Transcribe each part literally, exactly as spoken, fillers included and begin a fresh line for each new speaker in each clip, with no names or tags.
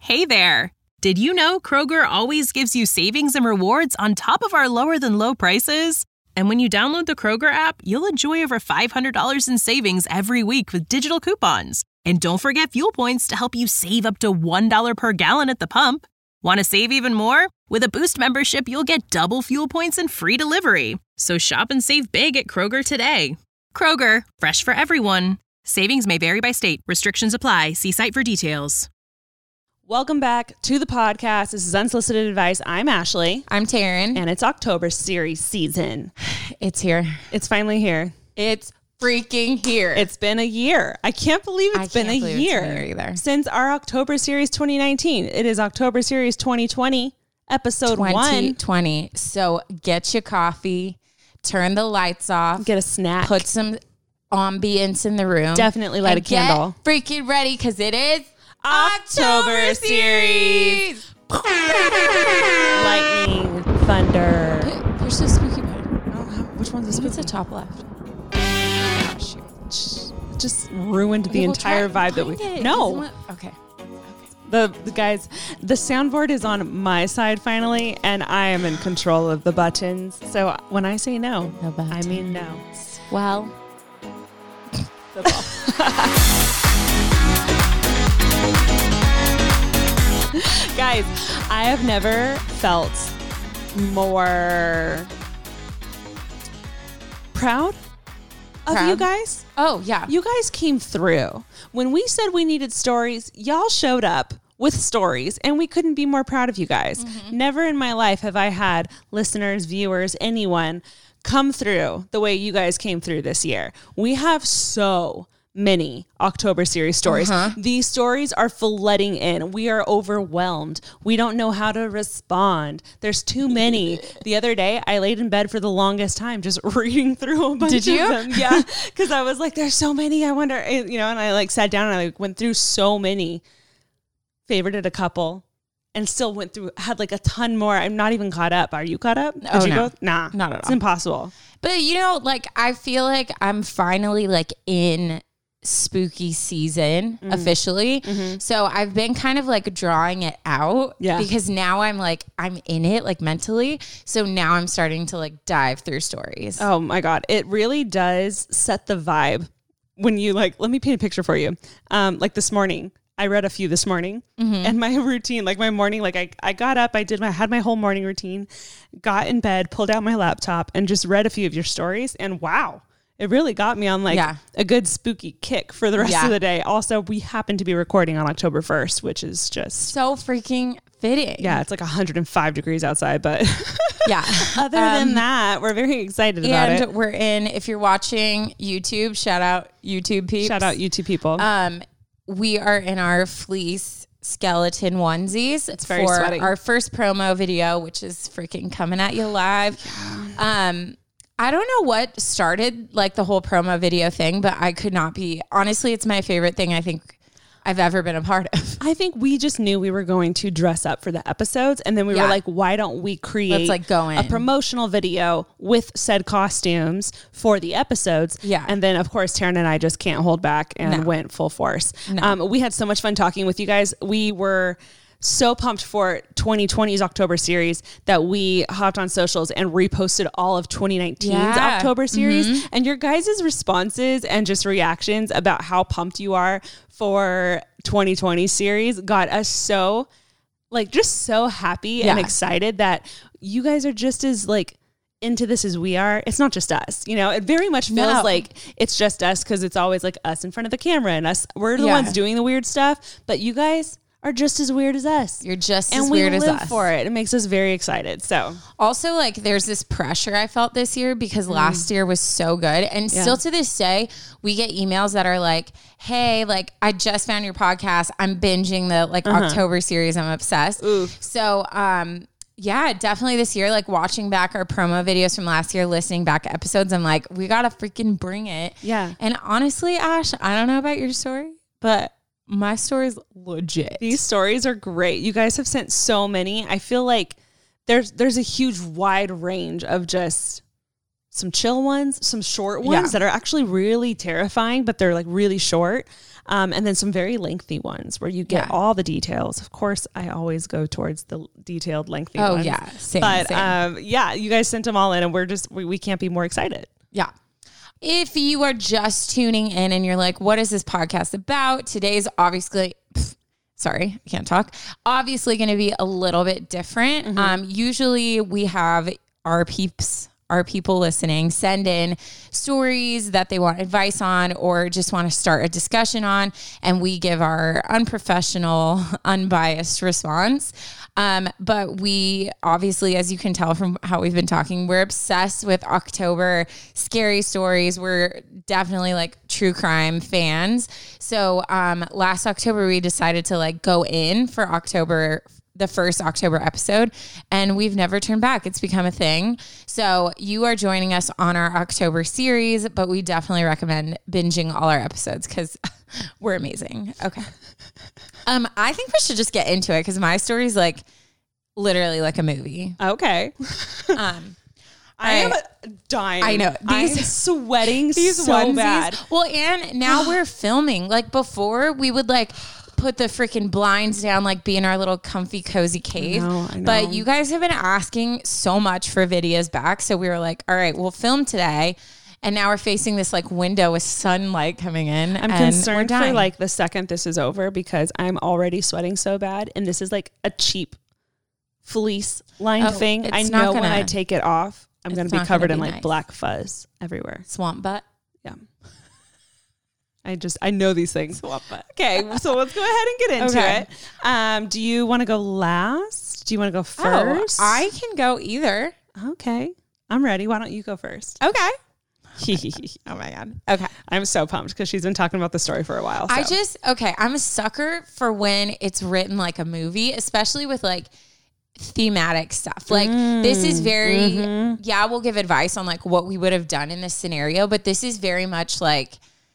Hey there! Did you know Kroger always gives you savings and rewards on top of our lower-than-low prices? And when you download the Kroger app, you'll enjoy over five hundred dollars in savings every week with digital coupons. And don't forget fuel points to help you save up to one dollar per gallon at the pump. Want to save even more? With a Boost membership, you'll get double fuel points and free delivery. So shop and save big at Kroger today. Kroger, fresh for everyone. Savings may vary by state. Restrictions apply. See site for details.
Welcome back to the podcast. This is Unsolicited Advice. I'm Ashley.
I'm Taryn.
And it's October series season.
It's here.
It's finally here.
It's freaking here.
It's been a year. I can't believe it's
I
been a year.
It's been a year either.
Since our October series twenty nineteen. It is October series twenty twenty, episode
twenty
one.
twenty. So get your coffee, turn the lights off,
get a snack,
put some ambience in the room.
Definitely light a candle.
Get freaking ready because it is
October, October series. Lightning, thunder.
P- push the spooky button.
Oh, which one's the spooky?
It's the top left.
Oh, shoot. Just, just ruined the
okay, we'll
entire
try,
vibe that we.
It.
No.
Okay.
The, the guys, the soundboard is on my side finally, and I am in control of the buttons. So when I say no,
no
I mean no.
Well,
that's all. Guys, I have never felt more proud of
proud?
you guys.
Oh, yeah.
You guys came through. When we said we needed stories, y'all showed up with stories, and we couldn't be more proud of you guys. Mm-hmm. Never in my life have I had listeners, viewers, anyone come through the way you guys came through this year. We have so many October series stories. Uh-huh. These stories are flooding in. We are overwhelmed. We don't know how to respond. There's too many. The other day, I laid in bed for the longest time just reading through a bunch
Did you?
of them. Yeah, because I was like, there's so many. I wonder, you know, and I like sat down and I like went through so many, favorited a couple, and still went through, had like a ton more. I'm not even caught up. Are you caught up? Did
oh,
you
no.
go? Nah,
not at all.
It's impossible.
But you know, like, I feel like I'm finally like in spooky season mm. officially. Mm-hmm. So I've been kind of like drawing it out
yeah.
because now I'm like, I'm in it like mentally. So now I'm starting to like dive through stories.
Oh my God. It really does set the vibe when you like, let me paint a picture for you. Um, like this morning, I read a few this morning mm-hmm. and my routine, like my morning, like I, I got up, I did my, had my whole morning routine, got in bed, pulled out my laptop and just read a few of your stories. And wow, it really got me on like yeah. a good spooky kick for the rest yeah. of the day. Also, we happen to be recording on October first, which is just
so freaking fitting.
Yeah, it's like one hundred five degrees outside, but
yeah.
Other um, than that, we're very excited about it.
And we're in, if you're watching YouTube, shout out YouTube peeps.
Shout out YouTube people.
Um, we are in our fleece skeleton onesies.
It's very
for
sweaty.
Our first promo video, which is freaking coming at you live. Yeah. Um, I don't know what started like the whole promo video thing, but I could not be, honestly, it's my favorite thing I think I've ever been a part of.
I think we just knew we were going to dress up for the episodes. And then we yeah. were like, why don't we create
Let's like go in.
a promotional video with said costumes for the episodes?
Yeah.
And then of course, Taryn and I just can't hold back and no. went full force. No. Um, we had so much fun talking with you guys. We were so pumped for twenty twenty's October series that we hopped on socials and reposted all of twenty nineteen's yeah. October series. Mm-hmm. And your guys' responses and just reactions about how pumped you are for twenty twenty series got us so like just so happy yeah. and excited that you guys are just as like into this as we are. It's not just us, you know, it very much feels no. like it's just us because it's always like us in front of the camera and us. We're the yeah. ones doing the weird stuff, but you guys are just as weird as us.
You're just
and
as weird as us.
And we live for it. It makes us very excited. So
also like there's this pressure I felt this year because mm. last year was so good. And yeah. still to this day, we get emails that are like, hey, like I just found your podcast. I'm binging the like uh-huh. October series. I'm obsessed.
Oof.
So, um, yeah, definitely this year, like watching back our promo videos from last year, listening back to episodes, I'm like, we got to freaking bring it.
Yeah.
And honestly, Ash, I don't know about your story, but my story is legit.
These stories are great. You guys have sent so many. I feel like there's there's a huge wide range of just some chill ones, some short ones
Yeah.
that are actually really terrifying, but they're like really short. Um, and then some very lengthy ones where you get
Yeah.
all the details. Of course, I always go towards the detailed, lengthy
Oh
ones.
yeah. Same,
But
same.
um, yeah, you guys sent them all in and we're just, we, we can't be more excited.
Yeah. If you are just tuning in and you're like, what is this podcast about? Today's obviously, pff, sorry, I can't talk. Obviously going to be a little bit different.
Mm-hmm.
Um, usually we have our peeps, our people listening, send in stories that they want advice on or just want to start a discussion on. And we give our unprofessional, unbiased response. Um, but we obviously, as you can tell from how we've been talking, we're obsessed with October scary stories. We're definitely like true crime fans. So um, last October, we decided to like go in for October, the first October episode, and we've never turned back. It's become a thing. So you are joining us on our October series, but we definitely recommend binging all our episodes because we're amazing. Okay. Um, I think we should just get into it because my story is like literally like a movie.
Okay.
Um,
I am
right.
dying.
I know.
These
These-
sweating
These
so
onesies.
bad.
Well, and now we're filming. Like before, we would like put the freaking blinds down, like be in our little comfy, cozy cave.
know, I know.
But you guys have been asking so much for videos back. So we were like, all right, we'll film today. And now we're facing this like window with sunlight coming in.
I'm
and we're
concerned for
dying.
like the second this is over because I'm already sweating so bad. And this is like a cheap fleece lined
Oh,
thing.
it's
I
not
know when
gonna-
I take it off, I'm
it's
going to be
not
covered
gonna
in
be
like
nice.
black fuzz everywhere.
swamp butt.
Yeah. I just, I know these things.
Swamp butt.
Okay. So let's go ahead and get into
Okay.
it. Um, do you want to go last? Do you want to go
Oh,
first?
I can go either.
Okay. I'm ready. Why don't you go first?
Okay. Oh my God. Okay.
I'm so pumped because she's been talking about the story for a while.
I
so.
just, okay, I'm a sucker for when it's written like a movie, especially with like thematic stuff. Like this is very,
Mm-hmm.
yeah, we'll give advice on like what we would have done in this scenario, but this is very much like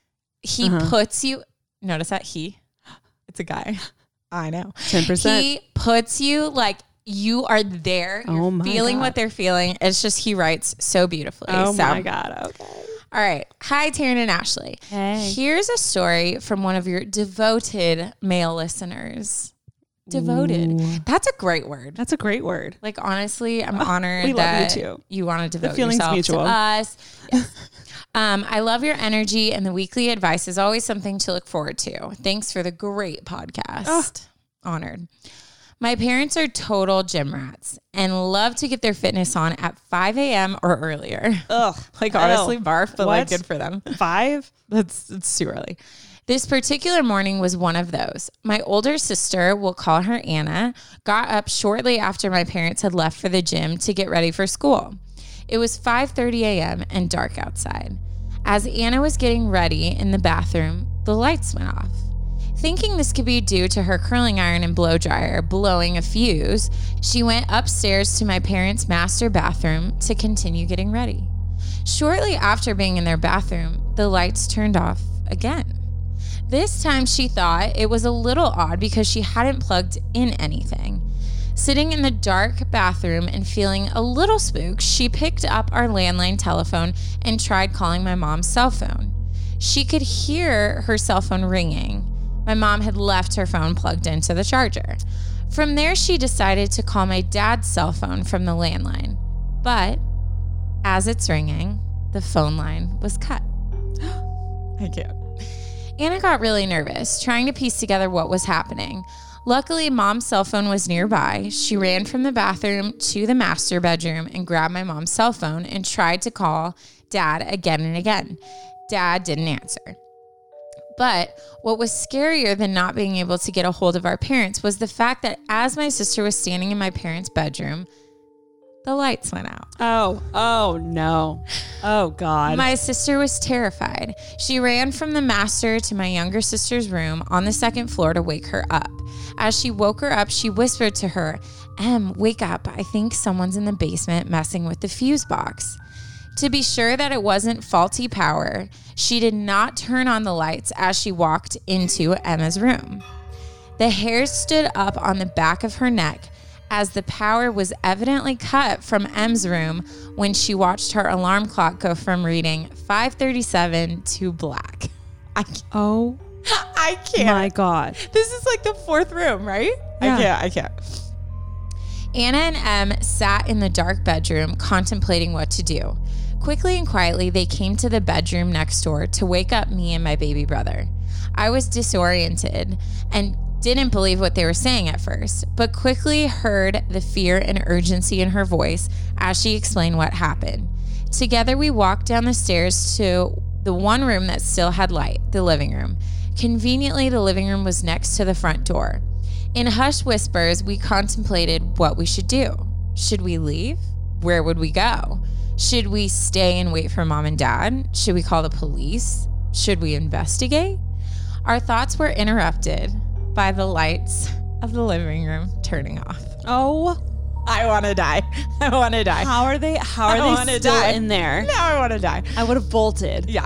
he
Uh-huh.
puts you, notice that he, it's a guy. I know.
ten percent.
He puts you like, you are there. You're
Oh my
feeling
God.
what they're feeling. It's just, he writes so beautifully.
Oh
So-
my God. Okay.
all right. Hi, Taryn and Ashley.
Hey.
Here's a story from one of your devoted male listeners. Devoted.
Ooh.
That's a great word.
That's a great word.
Like, honestly, I'm honored
we love
that
you too.
you want to devote
feeling's
yourself
mutual.
to us. Yes. um, I love your energy, and the weekly advice is always something to look forward to. Thanks for the great podcast. Honored. My parents are total gym rats and love to get their fitness on at five a.m. or earlier.
Ugh.
Like, honestly,
Ew.
barf, but like
What?
good for them.
Five?
That's it's too early. This particular morning was one of those. My older sister, we'll call her Anna, got up shortly after my parents had left for the gym to get ready for school. It was five thirty a.m. and dark outside. As Anna was getting ready in the bathroom, the lights went off. Thinking this could be due to her curling iron and blow dryer blowing a fuse, she went upstairs to my parents' master bathroom to continue getting ready. Shortly after being in their bathroom, the lights turned off again. This time she thought it was a little odd because she hadn't plugged in anything. Sitting in the dark bathroom and feeling a little spooked, she picked up our landline telephone and tried calling my mom's cell phone. She could hear her cell phone ringing. My mom had left her phone plugged into the charger. From there, she decided to call my dad's cell phone from the landline. But as it's ringing, the phone line was cut. I can't. Anna got really nervous, trying to piece together what was happening. Luckily, mom's cell phone was nearby. She ran from the bathroom to the master bedroom and grabbed my mom's cell phone and tried to call dad again and again. Dad didn't answer. But what was scarier than not being able to get a hold of our parents was the fact that as my sister was standing in my parents' bedroom, the lights went out.
Oh, oh no. Oh God.
My sister was terrified. She ran from the master to my younger sister's room on the second floor to wake her up. As she woke her up, she whispered to her, "Em, wake up. I think someone's in the basement messing with the fuse box." To be sure that it wasn't faulty power, she did not turn on the lights as she walked into Emma's room. The hair stood up on the back of her neck as the power was evidently cut from M's room when she watched her alarm clock go from reading five thirty-seven to black. I can't.
Oh,
I can't.
My God.
This is like the fourth room, right?
Yeah.
I can't. I can't. Anna and Em sat in the dark bedroom contemplating what to do. Quickly and quietly, they came to the bedroom next door to wake up me and my baby brother. I was disoriented and didn't believe what they were saying at first, but quickly heard the fear and urgency in her voice as she explained what happened. Together, we walked down the stairs to the one room that still had light, the living room. Conveniently, the living room was next to the front door. In hushed whispers, we contemplated what we should do. Should we leave? Where would we go? Should we stay and wait for mom and dad? Should we call the police? Should we investigate? Our thoughts were interrupted by the lights of the living room turning off.
Oh,
I want to die. I want to die.
How are they? How are
I
they still
die.
in there?
Now I want to die.
I would have bolted.
Yeah.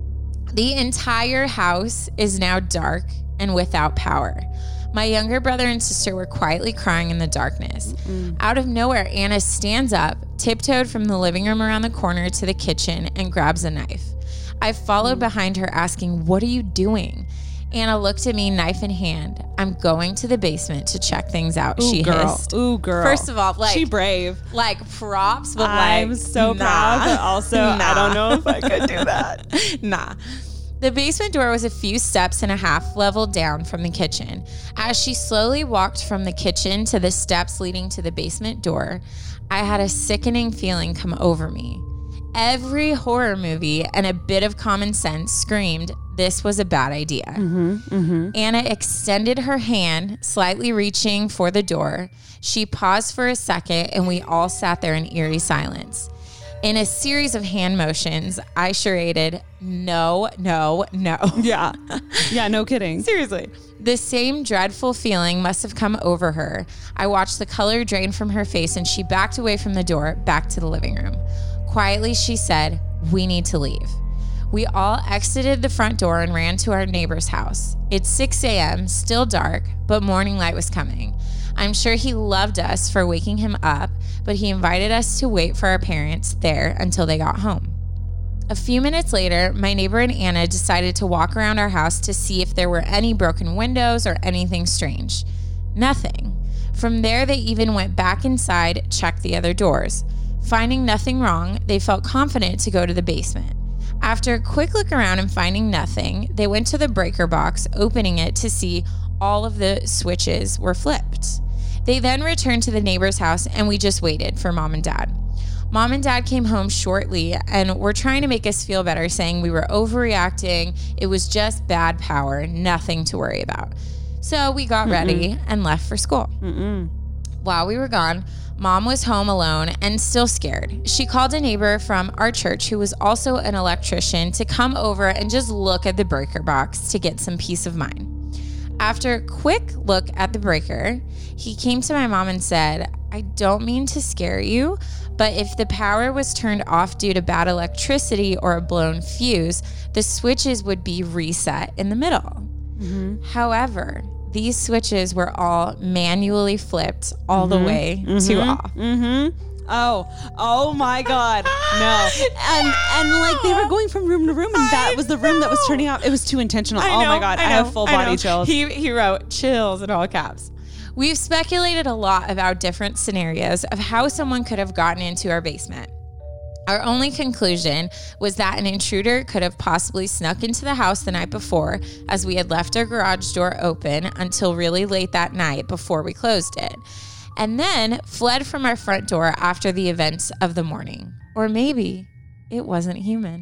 The entire house is now dark and without power. My younger brother and sister were quietly crying in the darkness. Mm-mm. Out of nowhere, Anna stands up, tiptoed from the living room around the corner to the kitchen, and grabs a knife. I followed mm. behind her, asking, "What are you doing?" Anna looked at me, knife in hand. "I'm going to the basement to check things out,"
Ooh,
she
girl.
hissed.
Ooh, girl.
First of all, like,
she brave.
Like props, but
I'm
like,
so
nah.
proud, but also
nah.
I don't know if I could do that.
Nah. The basement door was a few steps and a half level down from the kitchen. As she slowly walked from the kitchen to the steps leading to the basement door, I had a sickening feeling come over me. Every horror movie and a bit of common sense screamed this was a bad idea.
Mm-hmm, mm-hmm.
Anna extended her hand, slightly reaching for the door. She paused for a second, and we all sat there in eerie silence. In a series of hand motions, I charaded, "No, no, no."
Yeah. Yeah, no kidding.
Seriously. The same dreadful feeling must have come over her. I watched the color drain from her face, and she backed away from the door, back to the living room. Quietly, she said, "We need to leave." We all exited the front door and ran to our neighbor's house. It's six a.m., still dark, but morning light was coming. I'm sure he loved us for waking him up, but he invited us to wait for our parents there until they got home. A few minutes later, my neighbor and Anna decided to walk around our house to see if there were any broken windows or anything strange. Nothing. From there, they even went back inside, checked the other doors. Finding nothing wrong, they felt confident to go to the basement. After a quick look around and finding nothing, they went to the breaker box, opening it to see all of the switches were flipped. They then returned to the neighbor's house, and we just waited for mom and dad. Mom and dad came home shortly and were trying to make us feel better, saying we were overreacting. It was just bad power, nothing to worry about. So we got Mm-mm. ready and left for school.
Mm-mm.
While we were gone, Mom was home alone and still scared. She called a neighbor from our church who was also an electrician to come over and just look at the breaker box to get some peace of mind. After a quick look at the breaker, he came to my mom and said, "I don't mean to scare you, but if the power was turned off due to bad electricity or a blown fuse, the switches would be reset in the middle." Mm-hmm. However, these switches were all manually flipped all
mm-hmm.
the way
mm-hmm.
to off.
Mm-hmm. Oh, oh my God. No. And and like they were going from room to room, and that
I
was the room that was turning off. It was too intentional.
I
oh
know,
my God. I,
I,
I have full body chills.
He he wrote chills in all caps. We've speculated a lot about different scenarios of how someone could have gotten into our basement. Our only conclusion was that an intruder could have possibly snuck into the house the night before, as we had left our garage door open until really late that night before we closed it, and then fled from our front door after the events of the morning. Or maybe it wasn't human.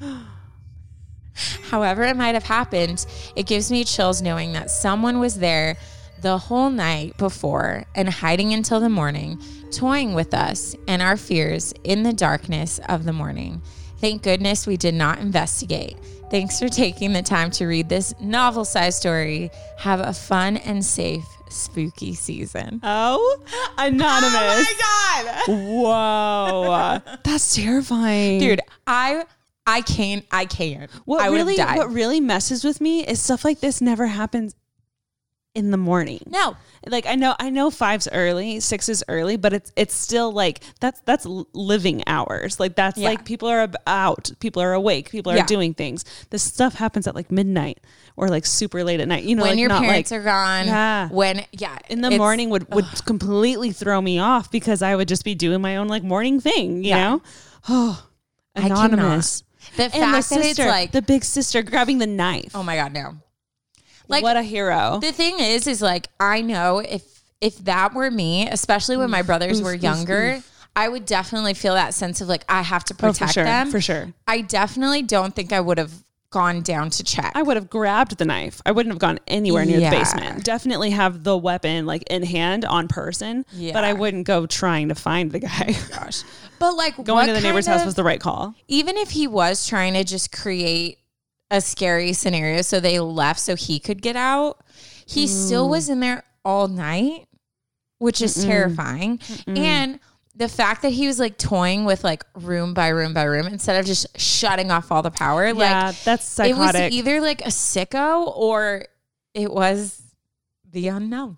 However it might have happened, it gives me chills knowing that someone was there the whole night before and hiding until the morning, toying with us and our fears in the darkness of the morning. Thank goodness we did not investigate. Thanks for taking the time to read this novel-sized story. Have a fun and safe spooky season.
Oh, anonymous.
Oh my
God. Whoa. That's terrifying.
Dude, I I can't I can't.
What
I
really
died.
what really messes with me is stuff like this never happens in the morning.
No.
Like I know, I know five's early, six is early, but it's, it's still like, that's, that's living hours. Like that's yeah. like people are out, people are awake, people are yeah. doing things. This stuff happens at like midnight or like super late at night, you know,
when
like
your
not
parents
like,
are gone,
yeah.
when, yeah,
in the morning would, would completely throw me off because I would just be doing my own like morning thing, you yeah. know? Oh, anonymous.
The
and
fact
the
that
sister,
it's like
the big sister grabbing the knife.
Oh my God, no. Like,
what a hero.
The thing is, is like, I know if, if that were me, especially when my brothers were younger, I would definitely feel that sense of like, I have to protect
oh, for sure,
them.
For sure.
I definitely don't think I would have gone down to check.
I would have grabbed the knife. I wouldn't have gone anywhere near
yeah.
the basement. Definitely have the weapon like in hand on person, yeah. but I wouldn't go trying to find the guy.
Gosh. But like
going to the neighbor's
of,
house was the right call.
Even if he was trying to just create a scary scenario so they left so he could get out, he mm. still was in there all night, which is Mm-mm. terrifying. Mm-mm. And the fact that he was like toying with like room by room by room instead of just shutting off all the power.
Yeah,
like
that's psychotic.
It was either like a sicko or it was the unknown.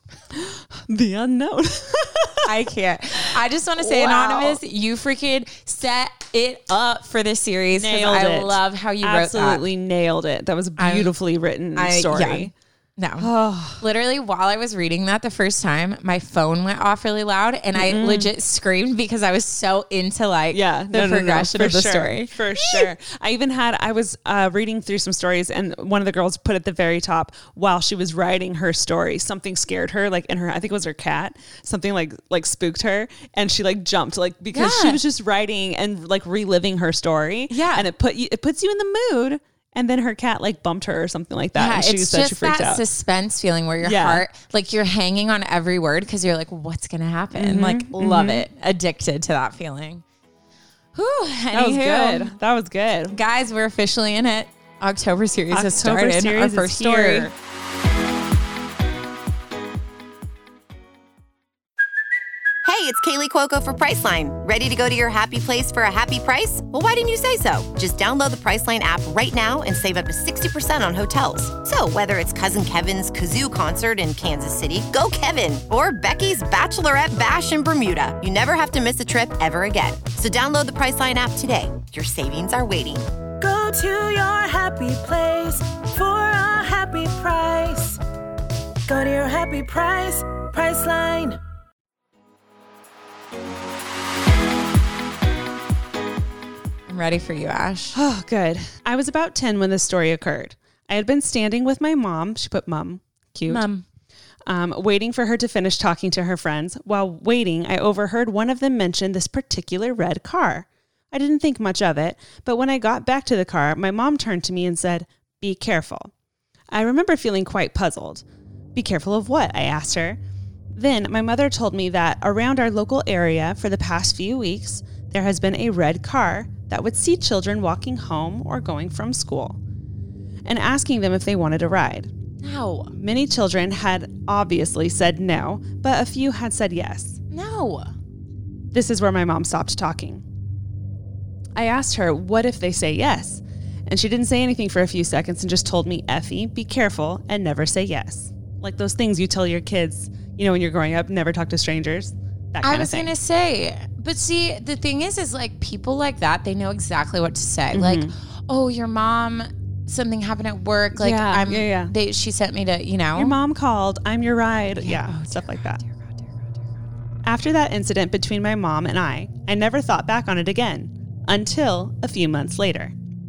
The unknown.
I can't. I just want to say, wow. Anonymous, you freaking set it up for this series.
Nailed
I
it.
love how you
Absolutely
wrote that.
Absolutely nailed it. That was a beautifully I'm, written
I,
story.
Yeah. No. Oh. Literally, while I was reading that the first time, my phone went off really loud and mm-hmm. I legit screamed because I was so into like
yeah,
the
no, no,
progression
no,
of the
sure,
story.
For sure. I even had, I was uh, reading through some stories and one of the girls put at the very top while she was writing her story, something scared her, like in her, I think it was her cat, something like, like spooked her. And she like jumped like, because yeah. she was just writing and like reliving her story.
Yeah.
And it put you, it puts you in the mood. And then her cat like bumped her or something like that.
Yeah,
and she
it's
said
just
she freaked
that
out.
suspense feeling where your
yeah.
heart, like you're hanging on every word because you're like, what's going to happen? Mm-hmm, like, mm-hmm. love it. Addicted to that feeling. Whew,
that was good. That was good.
Guys, we're officially in it. October series
October
has started.
Series
Our first story.
Here.
Hey, it's Kaylee Cuoco for Priceline. Ready to go to your happy place for a happy price? Well, why didn't you say so? Just download the Priceline app right now and save up to sixty percent on hotels. So whether it's Cousin Kevin's Kazoo Concert in Kansas City, go Kevin, or Becky's Bachelorette Bash in Bermuda, you never have to miss a trip ever again. So download the Priceline app today. Your savings are waiting.
Go to your happy place for a happy price. Go to your happy price, Priceline.
I'm ready for you, Ash.
Oh, good. I was about ten when this story occurred. I had been standing with my mom. She put mom. Cute.
Mom.
Um, waiting for her to finish talking to her friends. While waiting, I overheard one of them mention this particular red car. I didn't think much of it, but when I got back to the car, my mom turned to me and said, "Be careful." I remember feeling quite puzzled. Be careful of what? I asked her. Then my mother told me that around our local area for the past few weeks, there has been a red car that would see children walking home or going from school and asking them if they wanted a ride.
No.
Many children had obviously said no, but a few had said yes.
No.
This is where my mom stopped talking. I asked her, what if they say yes? And she didn't say anything for a few seconds and just told me, Effie, be careful and never say yes. Like those things you tell your kids, you know, when you're growing up, never talk to strangers. That kind
I was going to say, but see, the thing is, is like people like that, they know exactly what to say. Mm-hmm. Like, oh, your mom, something happened at work. Like,
yeah,
I'm,
yeah, yeah.
They, she sent me to, you know.
Your mom called, I'm your ride.
Yeah,
yeah
oh,
stuff like
God,
that.
Dear God, dear God, dear God.
After that incident between my mom and I, I never thought back on it again until a few months later.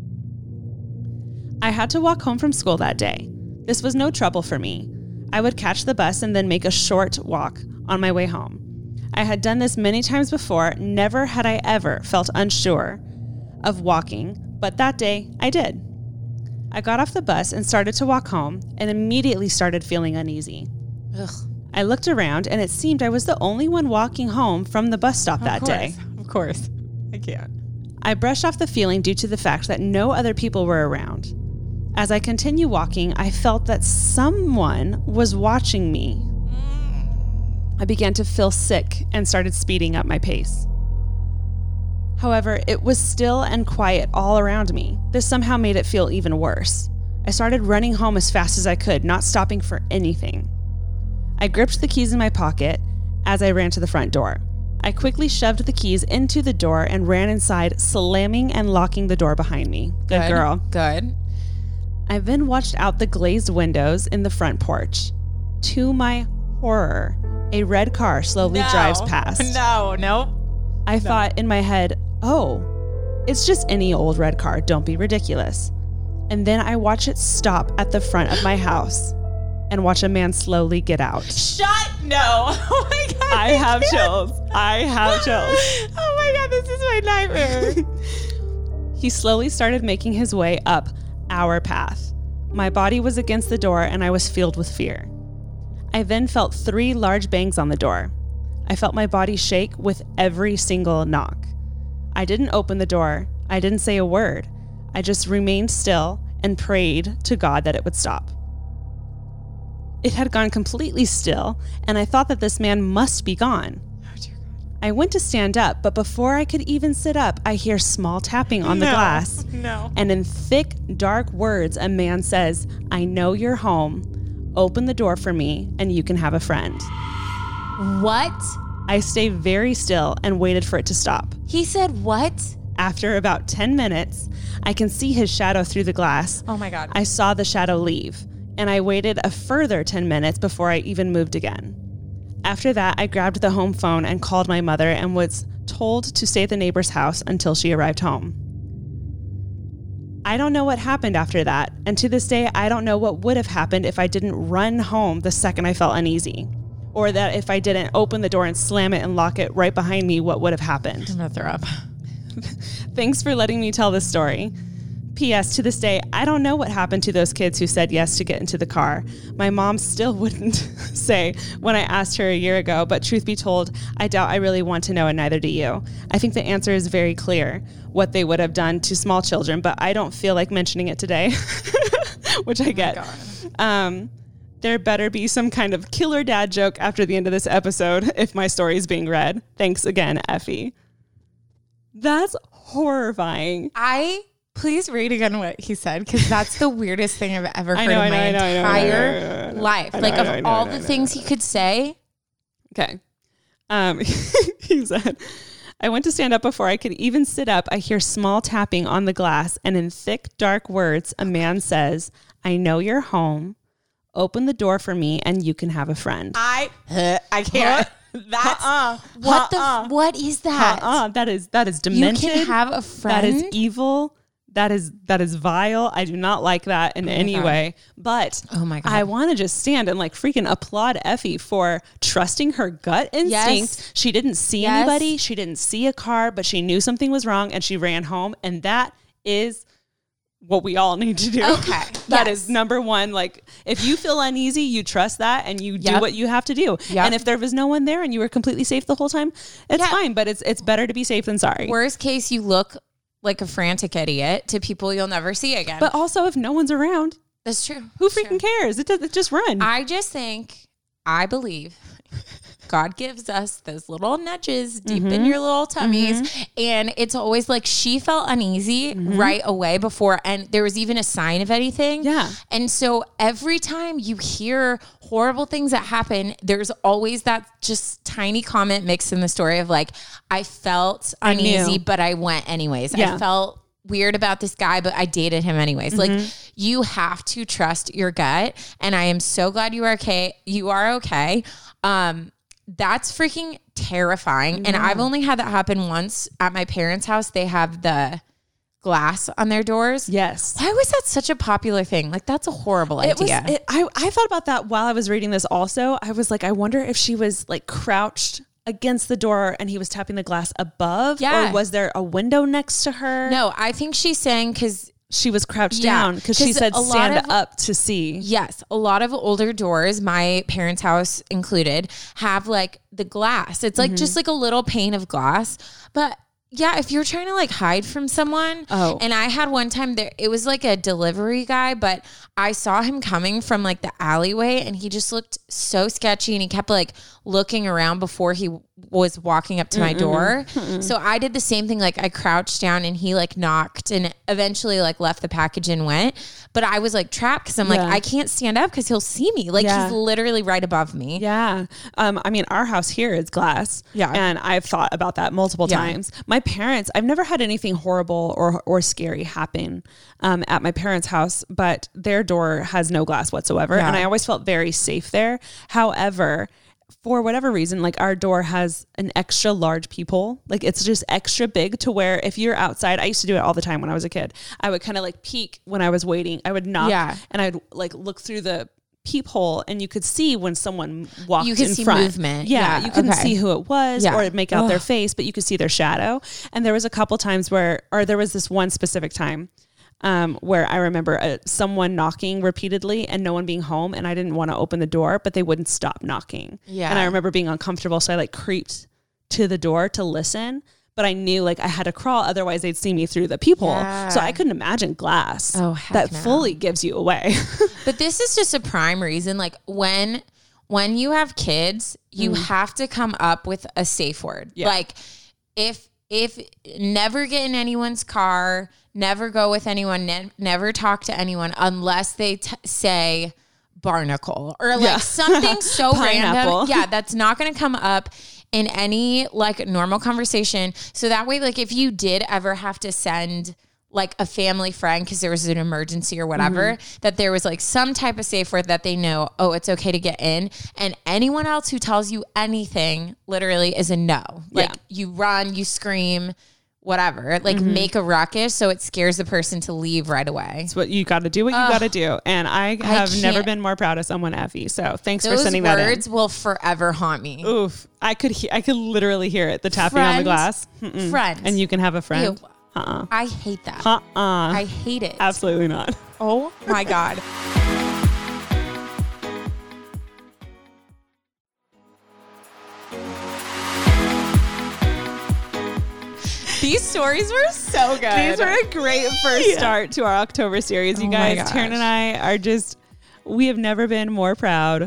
I had to walk home from school that day. This was no trouble for me. I would catch the bus and then make a short walk on my way home. I had done this many times before. Never had I ever felt unsure of walking, but that day I did. I got off the bus and started to walk home and immediately started feeling uneasy.
Ugh.
I looked around and it seemed I was the only one walking home from the bus stop that day.
Of course. I can't.
I brushed off the feeling due to the fact that no other people were around. As I continued walking, I felt that someone was watching me. I began to feel sick and started speeding up my pace. However, it was still and quiet all around me. This somehow made it feel even worse. I started running home as fast as I could, not stopping for anything. I gripped the keys in my pocket as I ran to the front door. I quickly shoved the keys into the door and ran inside, slamming and locking the door behind me. Good, Good. girl.
Good.
I then watched out the glazed windows in the front porch. To my horror, a red car slowly
no.
drives past.
No, no.
I
no.
thought in my head, oh, it's just any old red car. Don't be ridiculous. And then I watch it stop at the front of my house and watch a man slowly get out.
Shut no. Oh my God.
I, I have can't. chills. I have chills.
Oh my God, this is my nightmare.
He slowly started making his way up our path. My body was against the door and I was filled with fear. I then felt three large bangs on the door. I felt my body shake with every single knock. I didn't open the door. I didn't say a word. I just remained still and prayed to God that it would stop. It had gone completely still, and I thought that this man must be gone.
Oh, dear God.
I went to stand up, but before I could even sit up, I hear small tapping on
no,
the glass.
No.
And in thick, dark words, a man says, I know you're home. Open the door for me, and you can have a friend.
What?
I stayed very still and waited for it to stop.
He said what?
After about ten minutes, I can see his shadow through the glass.
Oh my God.
I saw the shadow leave, and I waited a further ten minutes before I even moved again. After that, I grabbed the home phone and called my mother and was told to stay at the neighbor's house until she arrived home. I don't know what happened after that, and to this day, I don't know what would have happened if I didn't run home the second I felt uneasy. Or that if I didn't open the door and slam it and lock it right behind me, what would have happened?
I'm gonna throw up.
Thanks for letting me tell this story. P S. To this day, I don't know what happened to those kids who said yes to get into the car. My mom still wouldn't say when I asked her a year ago, but truth be told, I doubt I really want to know, and neither do you. I think the answer is very clear, what they would have done to small children, but I don't feel like mentioning it today, which I get. Oh um, there better be some kind of killer dad joke after the end of this episode if my story is being read. Thanks again, Effie. That's horrifying.
I... Please read again what he said, because that's the weirdest thing I've ever heard
know,
in my
know,
entire life. Like, of all the things he could say.
Okay. Um, he said, I went to stand up before I could even sit up. I hear small tapping on the glass, and in thick, dark words, a man says, I know you're home. Open the door for me, and you can have a friend.
I, uh, I can't. That's uh-uh. what uh-uh. the what is that?
Uh-uh. That is that is demented.
You can have a friend.
That is evil. That is that is vile. I do not like that in oh any God. way. But
oh my God.
I want to just stand and like freaking applaud Effie for trusting her gut instinct.
Yes.
She didn't see yes. anybody. She didn't see a car, but she knew something was wrong and she ran home. And that is what we all need to do.
Okay.
That
yes.
is number one. Like, if you feel uneasy, you trust that and you
yep.
do what you have to do. Yep. And if there was no one there and you were completely safe the whole time, it's yeah. fine. But it's it's better to be safe than sorry.
Worst case, you look like a frantic idiot to people you'll never see again.
But also, if no one's around,
that's true.
Who
that's
freaking
true.
cares? It does. It just run.
I just think, I believe God gives us those little nudges deep mm-hmm. in your little tummies. Mm-hmm. And it's always like she felt uneasy mm-hmm. right away before. And there was even a sign of anything.
Yeah.
And so every time you hear horrible things that happen, there's always that just tiny comment mixed in the story of like, I felt uneasy, I but I went anyways. Yeah. I felt weird about this guy, but I dated him anyways. Mm-hmm. Like, you have to trust your gut. And I am so glad you are okay. You are okay. Um, That's freaking terrifying. Yeah. And I've only had that happen once at my parents' house. They have the glass on their doors.
Yes.
Why was that such a popular thing? Like, that's a horrible
it
idea.
Was, it, I, I thought about that while I was reading this also. I was like, I wonder if she was like crouched against the door and he was tapping the glass above.
Yeah.
Or was there a window next to her?
No, I think she's saying because
she was crouched yeah, down because she said stand of, up to see.
Yes. A lot of older doors, my parents' house included, have like the glass. It's like mm-hmm. just like a little pane of glass. But yeah, if you're trying to like hide from someone.
Oh.
And I had one time there, it was like a delivery guy, but I saw him coming from like the alleyway and he just looked so sketchy and he kept like looking around before he was walking up to my door. So I did the same thing. Like I crouched down and he like knocked and eventually like left the package and went. But I was like trapped because I'm yeah. like, I can't stand up because he'll see me. Like yeah. he's literally right above me.
Yeah. Um, I mean, our house here is glass. Yeah. And I've thought about that multiple yeah. times. My parents, I've never had anything horrible or, or scary happen um, at my parents' house, but their door has no glass whatsoever. Yeah. And I always felt very safe there. However, for whatever reason, like our door has an extra large peephole. Like it's just extra big to where if you're outside, I used to do it all the time when I was a kid. I would kind of like peek when I was waiting. I would knock yeah. and I'd like look through the peephole and you could see when someone walked
you could
in
see
front.
Movement.
Yeah,
yeah.
You couldn't
okay.
see who it was yeah. or make out Ugh. their face, but you could see their shadow. And there was a couple times where, or there was this one specific time Um, where I remember uh, someone knocking repeatedly and no one being home, and I didn't want to open the door, but they wouldn't stop knocking. Yeah. And I remember being uncomfortable. So I like creeped to the door to listen, but I knew like I had to crawl. Otherwise they'd see me through the peephole. Yeah. So I couldn't imagine glass oh, that no. fully gives you away.
But this is just a prime reason. Like when, when you have kids, you mm. have to come up with a safe word. Yeah. Like if, if never get in anyone's car, never go with anyone, ne- never talk to anyone unless they t- say barnacle or like yeah. something so random. Yeah, that's not going to come up in any like normal conversation. So that way, like if you did ever have to send like a family friend because there was an emergency or whatever, mm-hmm. that there was like some type of safe word that they know, oh, it's okay to get in. And anyone else who tells you anything literally is a no. Like yeah. you run, you scream, whatever, like mm-hmm. make a ruckus so it scares the person to leave right away.
It's what you got to do what you got to do. And I have I never been more proud of someone, Effie. So thanks
Those
for sending that in.
Those words will forever haunt me.
Oof. I could he- I could literally hear it, the tapping friend, on the glass. Mm-mm.
Friend.
And you can have a friend.
Ew. Uh-uh. I hate that.
Uh-uh.
I hate it.
Absolutely not.
Oh my God. These stories were so good.
These were a great first yeah. start to our October series. You oh guys, Taryn and I are just, we have never been more proud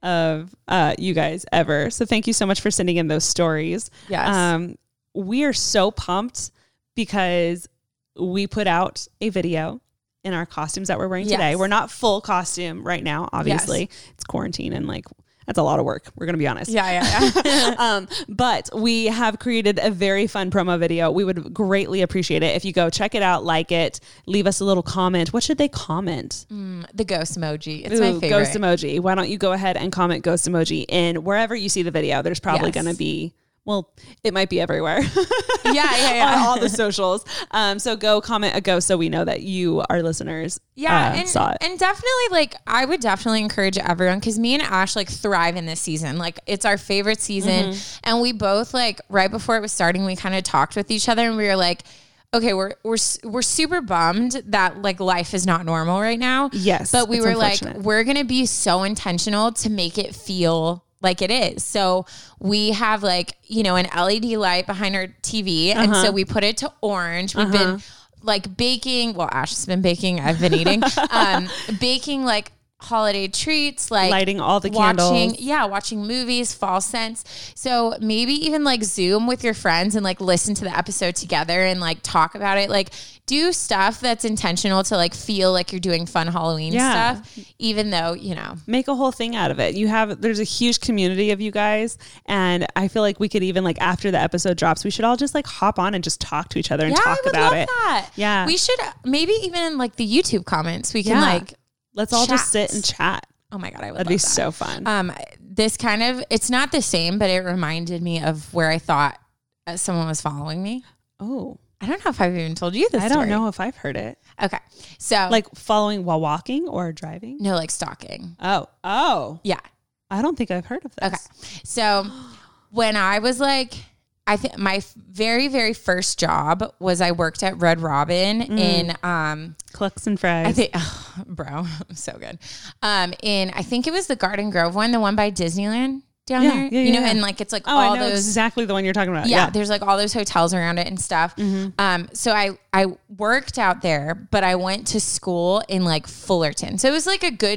of uh, you guys ever. So thank you so much for sending in those stories.
Yes.
Um, we are so pumped because we put out a video in our costumes that we're wearing yes. today. We're not full costume right now, obviously. Yes. It's quarantine and like, that's a lot of work. We're going to be honest.
Yeah, yeah, yeah.
um, but we have created a very fun promo video. We would greatly appreciate it if you go check it out, like it, leave us a little comment. What should they comment?
Mm, the ghost emoji. It's
Ooh,
my favorite.
Ghost emoji. Why don't you go ahead and comment ghost emoji in wherever you see the video? There's probably
yes.
going to be, well, it might be everywhere.
yeah, yeah, yeah.
On all the socials. Um, so go comment a ghost so we know that you, our listeners,
yeah,
uh,
and,
saw it.
And definitely, like, I would definitely encourage everyone because me and Ash, like, thrive in this season. Like, it's our favorite season. Mm-hmm. And we both, like, right before it was starting, we kind of talked with each other and we were like, okay, we're we're we're super bummed that like life is not normal right now.
Yes.
But we were like, we're going to be so intentional to make it feel like it is. So we have like, you know, an L E D light behind our T V. Uh-huh. And so we put it to orange. We've uh-huh. been like baking. Well, Ash has been baking. I've been eating, um, baking like holiday treats, like
lighting all the
watching,
candles.
Yeah. Watching movies, fall scents. So maybe even like Zoom with your friends and like listen to the episode together and like talk about it. Like do stuff that's intentional to like feel like you're doing fun Halloween yeah. stuff, even though, you know,
make a whole thing out of it. You have, there's a huge community of you guys. And I feel like we could even like after the episode drops, we should all just like hop on and just talk to each other and
yeah,
talk
I would
about
love
it.
That.
Yeah.
We should maybe even in like the YouTube comments, we can
yeah.
like,
let's all
chat.
just sit and chat.
Oh my God. I would
That'd
love
be
that.
so fun.
Um, this kind of, it's not the same, but it reminded me of where I thought uh, someone was following me.
Oh,
I don't know if I've even told you this.
I
story.
don't know if I've heard it.
Okay. So
like following while walking or driving?
No, like stalking.
Oh, oh
yeah.
I don't think I've heard of this.
Okay. So when I was like, I think my very, very first job was I worked at Red Robin mm. in, um,
Clucks and Fries.
I think, oh, bro, so good. Um, in, I think it was the Garden Grove one, the one by Disneyland down
yeah,
there,
yeah,
you know,
yeah.
and like, it's like
oh,
all
I know
those,
exactly the one you're talking about.
Yeah,
Yeah.
There's like all those hotels around it and stuff.
Mm-hmm.
Um, so I, I worked out there, but I went to school in like Fullerton. So it was like a good,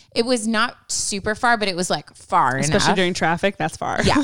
it was not super far, but it was like far
Especially
enough.
during traffic, that's far.
Yeah.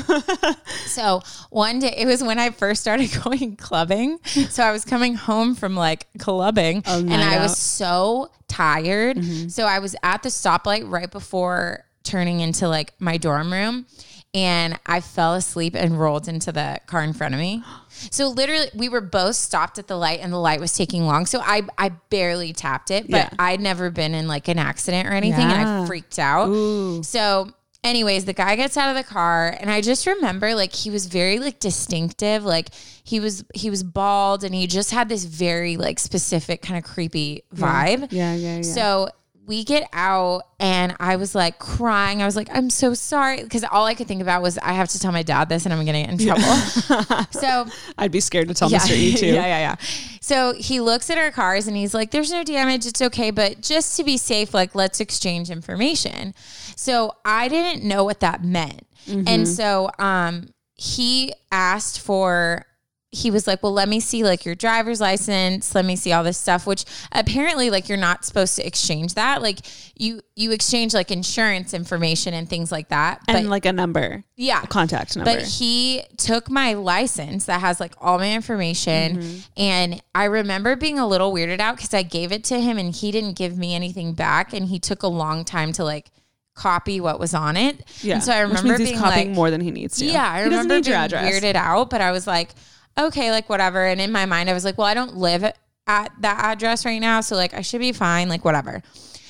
So one day, it was when I first started going clubbing. So I was coming home from like clubbing
Oh,
and
night
I
out.
was so tired.
Mm-hmm.
So I was at the stoplight right before turning into like my dorm room. And I fell asleep and rolled into the car in front of me. So literally we were both stopped at the light and the light was taking long. So I, I barely tapped it, but
Yeah.
I'd never been in like an accident or anything. And
Yeah.
I freaked out.
Ooh.
So anyways, the guy gets out of the car and I just remember like he was very like distinctive. Like he was, he was bald and he just had this very like specific kind of creepy vibe.
Yeah, yeah, yeah.
So we get out and I was like crying. I was like, I'm so sorry. Because all I could think about was I have to tell my dad this and I'm going to get in trouble. So
I'd be scared to tell
yeah,
Mister E too.
yeah, yeah, yeah. So he looks at our cars and he's like, there's no damage. It's okay. But just to be safe, like, let's exchange information. So I didn't know what that meant.
Mm-hmm.
And so um, he asked for, he was like, well, let me see like your driver's license. Let me see all this stuff, which apparently like you're not supposed to exchange that. Like you, you exchange like insurance information and things like that. But
And like a number.
yeah,
A contact number.
but he took my license that has like all my information.
Mm-hmm.
And I remember being a little weirded out because I gave it to him and he didn't give me anything back. And he took a long time to like copy what was on it.
yeah.
And so I
Which
remember
means he's
being
copying
like,
more than he needs to.
yeah, I
He doesn't
remember
need
being
your address.
weirded out, but I was like, okay, like whatever. And in my mind, I was like, well, I don't live at that address right now. So like, I should be fine, like whatever.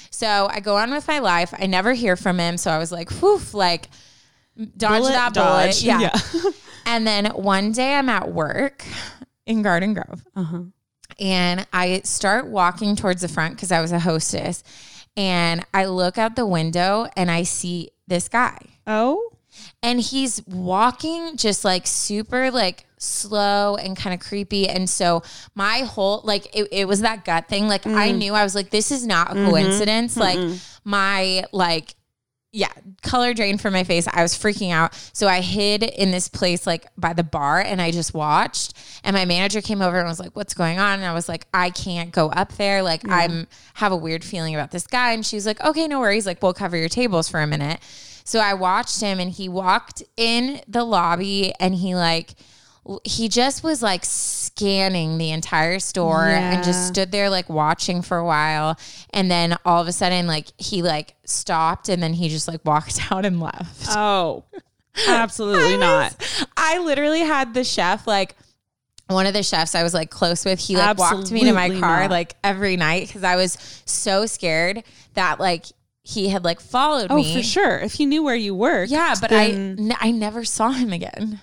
So I go on with my life. I never hear from him. So I was like, whew, like dodge
Bullet,
that
dodge.
bullet. Yeah.
Yeah.
And then one day I'm at work in Garden Grove
Uh-huh.
and I start walking towards the front because I was a hostess. And I look out the window and I see this guy.
Oh?
And he's walking just like super like slow and kind of creepy. And so my whole, like, it, it was that gut thing. Like I knew, I was like, this is not a coincidence. Like my, like, yeah, color drained from my face. I was freaking out. So I hid in this place like by the bar and I just watched. And my manager came over and was like, what's going on? And I was like, I can't go up there. Like I'm have a weird feeling about this guy. And she was like, okay, no worries. Like we'll cover your tables for a minute. So I watched him and he walked in the lobby and he like, he just was like scanning the entire store
Yeah.
and just stood there like watching for a while. And then all of a sudden, like he like stopped and then he just like walked out and left.
Oh, absolutely
I
not.
was- I literally had the chef, like one of the chefs I was like close with, he like walked me to my
Absolutely
car
not.
like every night because I was so scared that like he had like followed
Oh,
me.
for sure. If he knew where you worked.
Yeah, but
then-
I, n- I never saw him again.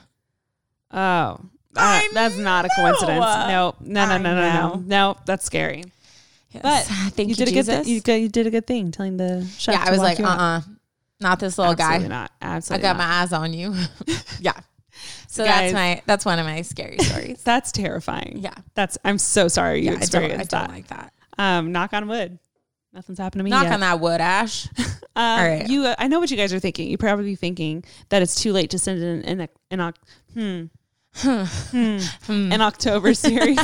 Oh.
I
Uh, that's not a
know.
coincidence. No, no, no,
I
no, no, no.
know.
No, that's scary.
Yes.
But
thank you,
did a good
Jesus.
thing. You, you did a good thing telling the chef.
yeah,
to
I was
walk
like,
you
uh,
out.
uh not this little
Absolutely
guy.
not.
I
Absolutely
got
not.
my eyes on you. yeah. So
Guys.
that's my that's one of my scary stories.
That's terrifying.
Yeah.
That's. I'm so sorry you
yeah, I don't, I
experienced
don't
that.
like that.
Um, knock on wood. Nothing's happened to me
Knock
yet.
on that wood, Ash.
Um,
All right.
You, uh, I know what you guys are thinking. You probably thinking that it's too late to send in an, an, an, hmm. hmm. an October series.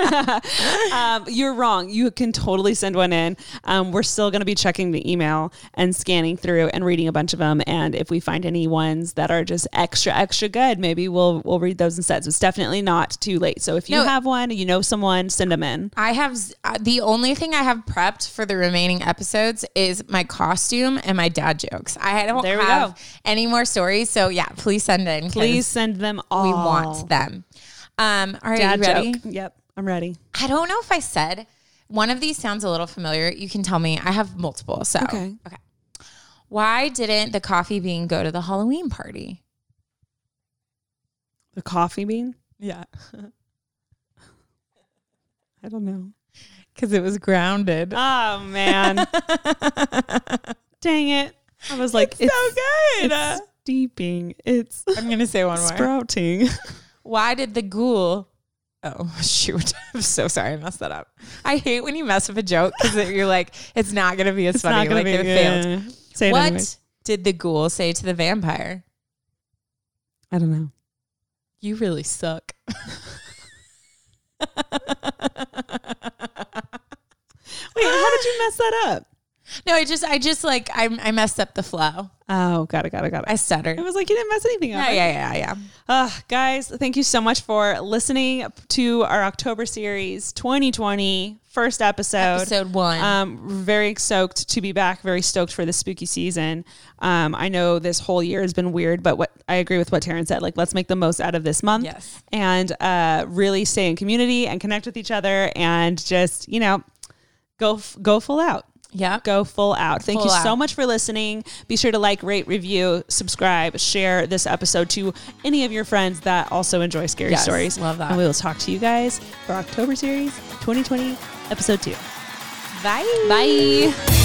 um, you're wrong. You can totally send one in. Um, we're still going to be checking the email and scanning through and reading a bunch of them. And if we find any ones that are just extra, extra good, maybe we'll we'll read those instead. So it's definitely not too late. So if you
No.
have one, you know someone, send them in.
I have z- uh, the only thing I have prepped for the remaining episodes is my costume and my dad jokes. I don't
There we
have
go.
any more stories. So yeah, please send in. 'cause
Please send them all.
We want them. Um, all right,
Dad
you ready?
joke. Yep, I'm ready.
I don't know if I said one of these sounds a little familiar. You can tell me. I have multiple. So
Okay.
Okay. Why didn't the coffee bean go to the Halloween party?
The coffee bean?
Yeah,
I don't know.
because it was grounded.
Oh man. Dang it. I was like,
It's so good.
It's steeping. It's
I'm gonna say one more.
sprouting.
Why did the ghoul? Oh shoot! I'm so sorry, I messed that up. I hate when you mess up a joke because you're like, it's not gonna be as
It's
funny.
not gonna
like
be
it failed.
yeah. Say it
What
anyways.
did the ghoul say to the vampire?
I don't know.
You really suck.
Wait, how did you mess that up?
No, I just, I just like, I, I messed up the flow.
Oh, got it, got it, got it.
I stuttered.
It was like you didn't mess anything up.
Yeah, yeah, yeah, yeah.
Uh, guys, thank you so much for listening to our October series twenty twenty first episode.
Episode one.
Um, very stoked to be back. Very stoked for the spooky season. Um, I know this whole year has been weird, but what I agree with what Taryn said. Like, let's make the most out of this month.
Yes.
And uh, really stay in community and connect with each other, and just you know, go go full out.
Yeah.
Go full out. Thank
Full
you
out.
so much for listening. Be sure to like, rate, review, subscribe, share this episode to any of your friends that also enjoy scary
Yes,
stories.
love that.
And we will talk to you guys for October series twenty twenty, episode two.
Bye.
Bye.